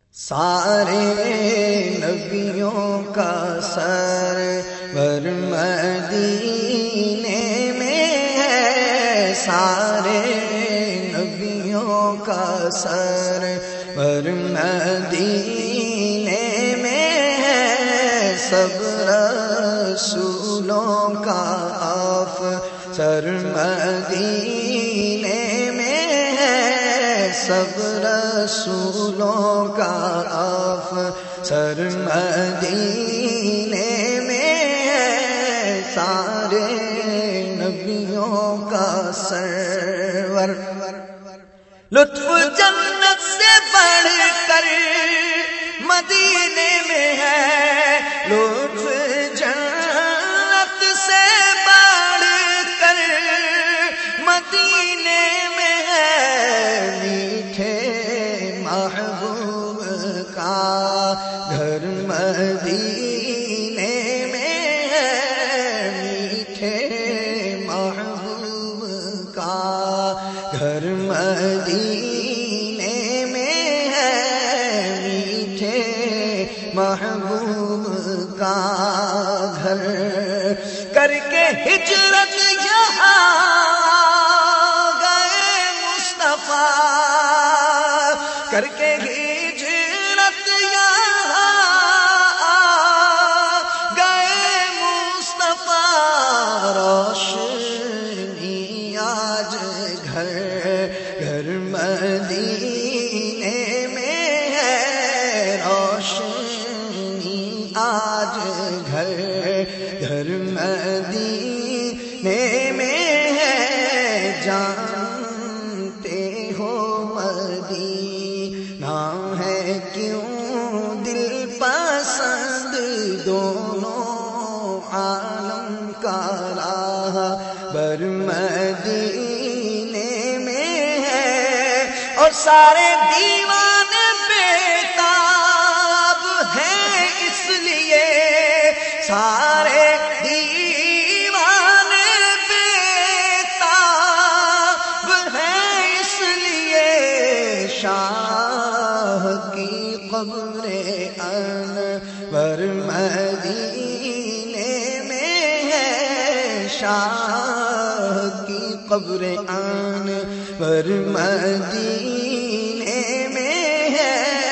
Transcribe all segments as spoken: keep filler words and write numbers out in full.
سارے نبیوں کا سرور مدینے میں ہے، سارے نبیوں کا سرور مدینے میں ہے، سب رسولوں کا افسر مدینے میں ہے، سب رسولوں کا افسر مدینے میں ہے، سارے نبیوں کا سرور۔ لطف جنت سے بڑھ کر مدینے میں ہے، لطف جنت سے بڑھ کر مدینے میں ہے، میٹھے محبوب کا گھر مدینے میں ہے، میٹھے محبوب کا گھر مدینے میں ہے، میٹھے محبوب کا گھر۔ کر کے ہجرت یہاں گئے مصطفیٰ، کر کے ہجرت یہاں گئے مصطفیٰ، روشنی آج گھر گھر مدینے میں ہے، روشنی آج گھر گھر مدینے میں ہے، جانتے ہو مدینہ ہے کیوں دل پسند، دونوں عالم کا راہبر مدینے میں ہے، اور سارے دیوانے بےتاب ہیں اس لیے، سارے دیوانے بےتاب ہیں اس لیے، شاہ کی قبر انور مدینے میں ہے، شاہ کی قبر انور مدینے میں ہے،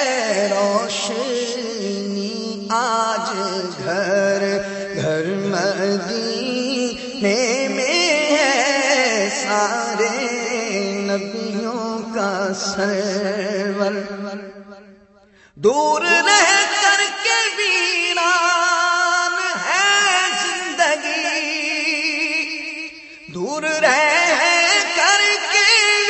روشنی آج گھر گھر مدینے میں ہے، سارے نبیوں کا سرور۔ دور رہ کر کے ویران ہے زندگی، دور رہ کر کے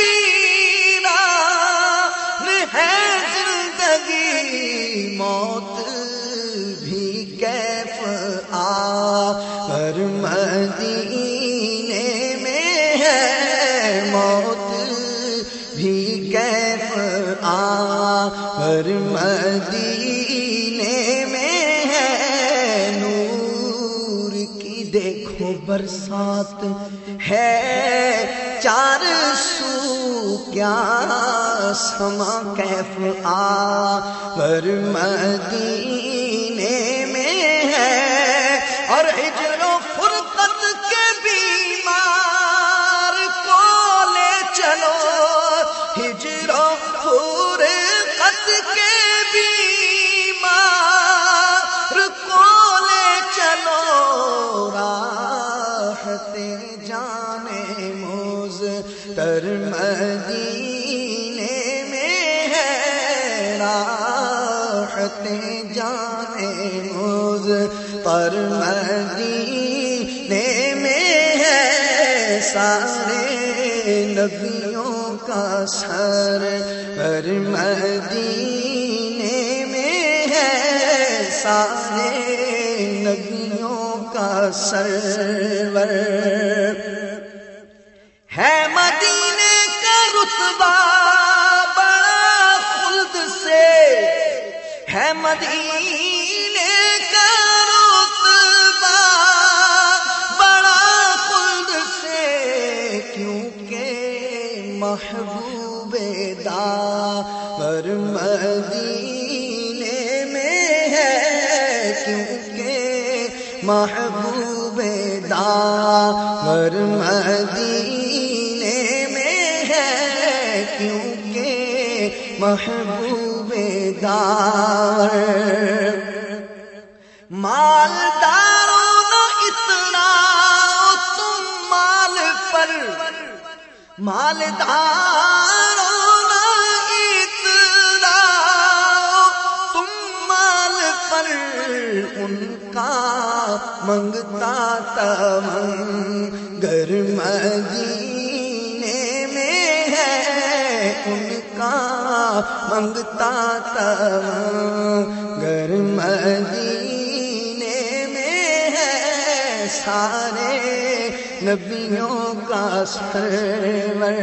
ویران ہے زندگی، موت بھی کیف آور مدینے میں ہے، موت بھی کیف آور مدینے میں ہے، نور کی دیکھو برسات ہے چار سو، کیا سما کیف آور مدینے میں ہے، اور ہجر و فرقت کے بیمار کو لے چلو، ہجر و فرقت کے بیمار کو لے چلو، راحت جانے مضطر مدینے میں ہے، راحت جانے مضطر مدینے میں ہے، سارے نبیوں کا سرور مدینے میں ہے، سارے نبیوں کا سرور ہے، مدینے کا رتبہ بڑا خلد سے ہے، مدینے کا رتبہ بڑا خلد سے، کیونکہ محبوب داور مدینے محبوب داور مدینے میں ہے، کیونکہ محبوب داور مالداروں نہ اتنا تم مال پر، مالداروں نہ اتنا تم مال پر، ان کا منگتا تمنگر مدینے میں ہے، ان کا منگتا تمنگر مدینے میں ہے، سارے نبیوں کا سرور۔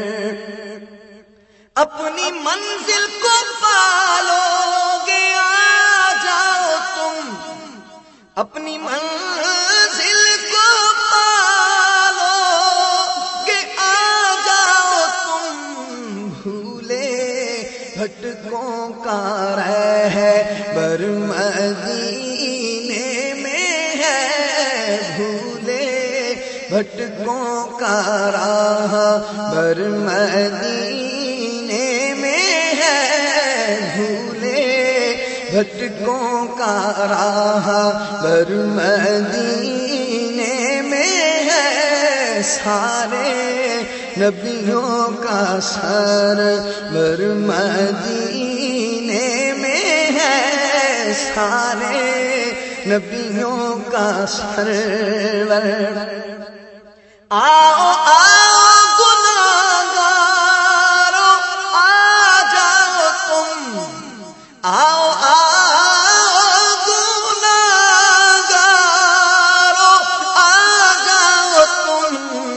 اپنی منزل کو پالو گے آ جاؤ تم، اپنی منزل کو پالو گے آ جاؤ تم، بھولے بھٹکوں کا رہبر مدینے میں ہے، بھولے بھٹکوں کا راہبر مدینے میں ہے، بھولے بھٹکوں کا راہبر مدینے میں ہے، سارے نبیوں کا سرور مدینے میں ہے، سارے نبیوں کا سرور۔ آؤ آؤ گناہگارو آ جاؤ تم، آؤ آؤ گناہگارو آ جاؤ تم،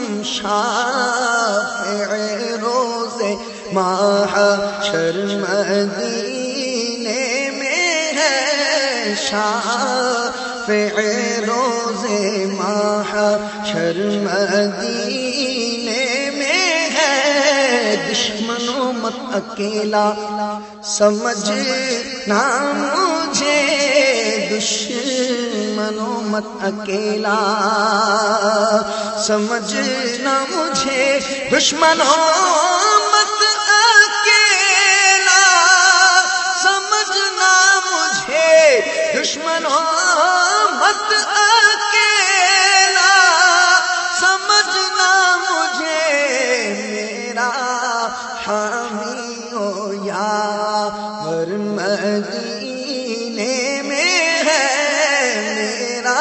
شافع روز محشر مدینے میں ہے، شافع روز محشر مدینے میں ہے، دشمنوں مت اکیلا سمجھنا مجھے، دشمنوں مت اکیلا سمجھنا مجھے، دشمنوں مت اکیلا سمجھنا مجھے، دشمنوں مت اکیلا سمجھنا مجھے، میرا حامی ہو یار مدینے میں ہے، میرا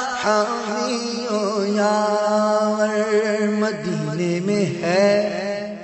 حامی ہو یار مدینے میں ہے۔